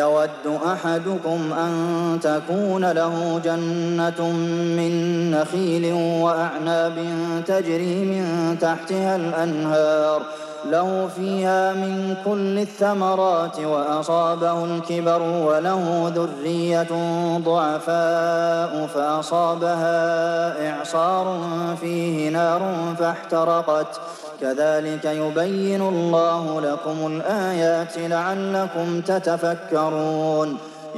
أيود أحدكم أن تكون له جنة من نخيل وأعناب تجري من تحتها الأنهار له فيها من كل الثمرات وأصابه الكبر وله ذرية ضعفاء فأصابها إعصار فيه نار فاحترقت كذلك يبين الله لكم الآيات لعلكم تتفكرون